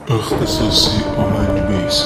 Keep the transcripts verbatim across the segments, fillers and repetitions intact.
اختصاصی آمن بیس.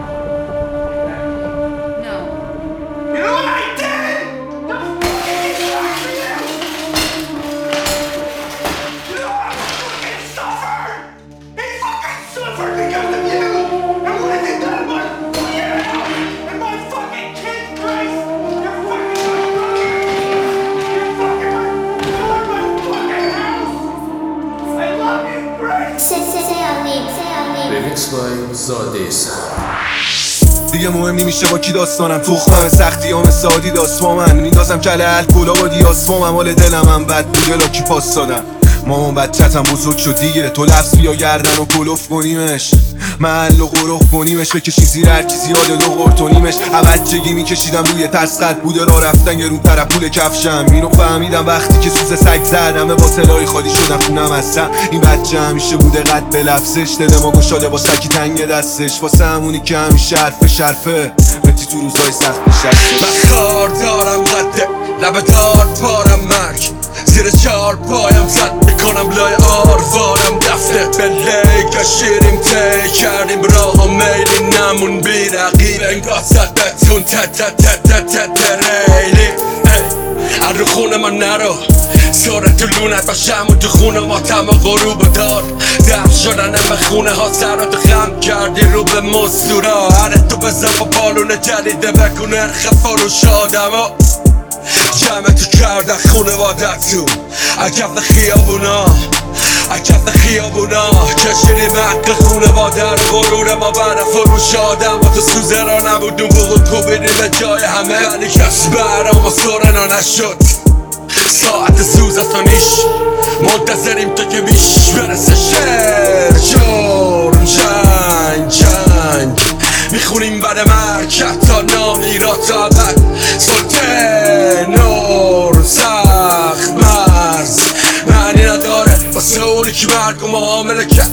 دیگه مهم نمیشه با کی داستانم، تخمم سختی هم سادی داست با من میندازم کله الکلا با دیاس با من مال دلم هم بد بوده لاکی پاس دادم. مامان بچتم بزرگ شد دیگه، تو لفظ بیا گردن و کلوف کنیمش، محل و غرخ کنیمش، بکشی زیر هر کی زیاده دو قرطونیمش. بچگی میکشیدم روی تسقط بوده را رفتن یه رو طرف پول کفشم، اینو فهمیدم وقتی که سوز سگ زدم با سلاحی خالی شدم خونم هستم. این بچه همیشه بوده قد به لفظش، دل ما گشاده با سکی تنگ دستش، واسه همونی که همیشه حرف شرفه بتی تو روزای سخت نشسته. من خار دارم قده لب دار پارم مرگ، زیر چار پایم زد میکنم لای آروارم دفته به لیگ شیریم تی کردیم راه و میلی نمون بی رقیب انگاه زد بتون تت تت تت تت تت ریلی ار رو خونه من نرو ساره تو لونت باشم و تو خونه ماتم و غروب دار درد شدن همه خونه ها سرات غم کردی رو به مستورا هره تو بزن با پالون جدیده بکن ارخ فروش آدم ها جمع تو کردن خونه وادت تو اکفت خیابونا اکفت خیابونا کشیدی مقل خونه وادر غرور ما بعد فروش آدم و تو سوزه را نبودون بغل کوبیدی به جای همه ولی کس برام و سورنا نشد. ساعت سوز است و نیش منتظریم تو که بیش برسه شعر جرم جنگ جنگ میخونیم بعد مرگ حتی نامی را طاقت سلطه نور سخت مرز معنی نداره واسه اونی که مرگ و معامله کرد.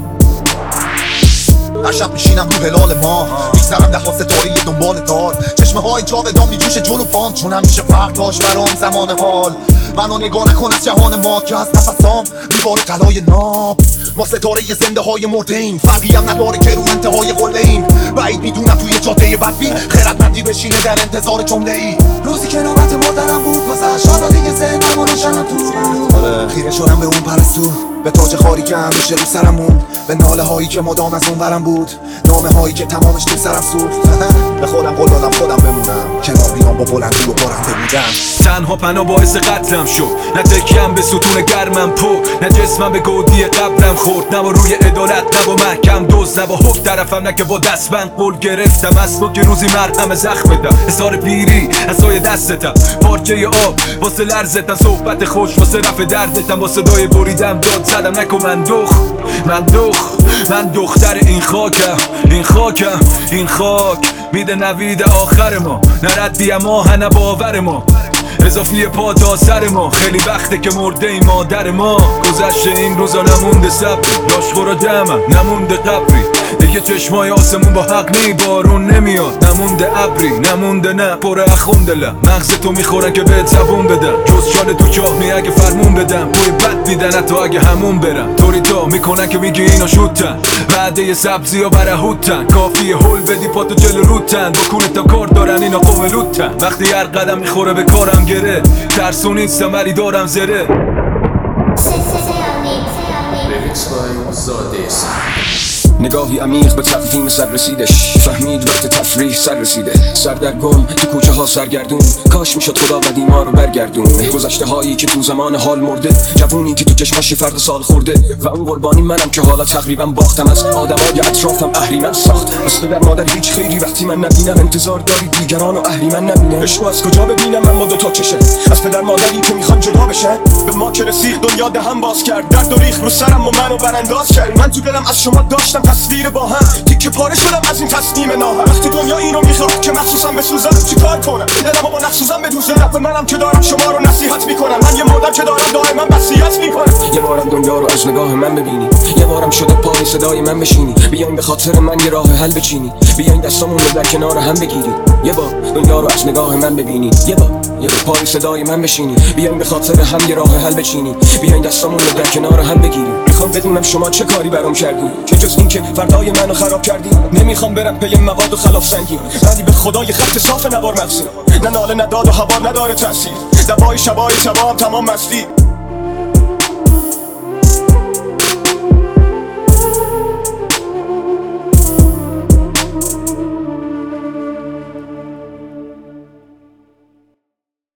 هر شب میشینم رو هلال ما میگذرم ده ها ستاره دنبال دار، چشمه های جاودان میجوشه جلو پام چون همیشه فرق داشت برام زمان حال. منو نگاه نکن از جهان ما که از نفسام میباره طلای ناب، ما ستاره زنده های مرده ایم فرقی هم نداره که رو انتهای قله ایم. بعید میدونم توی جاده بدبین خیرتمندی بشینه در انتظار جمله ای. روزی که نوبت مردنم بود واسه شادی ذهنم و روشنم تو خیره شدم به اون پرستو، به تاج خاری که همیشه رو سرم موند، به ناله هایی که مدام از اون ورم بود، نامه هایی که تمامش تو سرم سوخت. به خودم قول دادم خودم بمونم کنار بیام با بلندی و برنده بودم. تنها پناه باعث قتلم شد، نه تکیم به ستون گرمم پو، نه جسمم به گودی قبرم خورد، نه با روی عدالت نه با محکم دوز، نه با حق طرفم نه که با دستبند قول گرفتم از تو که روزی مرهم زخم بدم. حصار پیری عصای دستتم پارچه آب واسه لرزتم، صحبت خوش واسه رفع دردتم، با صدای بریدم داد زدم نکن من دخ من دخ من دختر این خاکم این خاکم این خاک میده نوید آخر ما، نردی اما نه باور ما اضافی پا تا سر ما. خیلی وقته که مرده این مادر ما، گذشته این روزا نمونده صبری، داشخورا دمم نمونده قبری دیگه، چشمای آسمون با حق نی بارون نمیاد، نمونده ابری نمونده نه پر اخونده لم مغز تو میخورن که بهت زبون بدم، جز شال تو چاه می اگه فرمون بدم، بوی بد میدن حتی اگه همون برم، طوری تا میکنن که میگی اینا شوتن وعده سبزی ها برهوتن، کافیه هول بدی پاتو جلو روتن، بکنه تا کار دارن اینا قوم لوتن، وقتی هر قدم میخوره به کارم گره ترسون نیستم ولی دارم زره. نگاهی عمیق به تقویم سر رسیدش، فهمید وقت تفریح سر رسیده، سردرگم تو کوچه ها سرگردون، کاش میشد خدا قدیما رو برگردون، گذشته هایی که تو زمان حال مرده، جوونی که تو چشمش فرد سال خورده، و اون قربانی منم که حالا تقریبا باختم، از آدمای اطرافم اهریمن ساخت، از پدر مادر هیچ خیری وقتی من نبینم، انتظار داری دیگران و اهریمن نبینه، عشقو از کجا ببینم من با دوتا چشه، از پدر مادری که میخوان جدا بشن، به ما که رسید دنیا دهم باز کرد، درد و ریخ رو سرم و منو برانداز کرد، من تو دلم از شما داشتم تصویر با هم، تیکه پاره شدم از این تصمیم ناهم، وقتی دنیا اینو میخواد که مخصوصم بسوزم چیکار کنم، دلمو با نخسوزم بدوزه، رفت منم که دارم شما رو نصیحت میکنم، من یه مردم که دارم دائما وصیت میکنم، یه بارم دنیا رو از نگاه من ببینی، یه بارم شده پای صدای من بشینی، بیاین به خاطر من یه راه حل بچینی، بیاین دستامون رو در کنار هم بگیری، یه بار دنیا رو از نگاه من ببینی، یه بار یه پای صدای من بشینی، بیاین به خاطر هم یه راه حل بچینی، بیاین دستامون رو در کنار هم بگیریم. میخوام بدونم شما چه کاری برام کردین که جز این که فردای منو خراب کردین. نمیخوام برم پی مواد و خلاف سنگین، ولی به خدا یه خط صاف نوار مغزی، نه ناله نداد و هوار نداره تاثیر، دبای شبای شبام تمام مستی.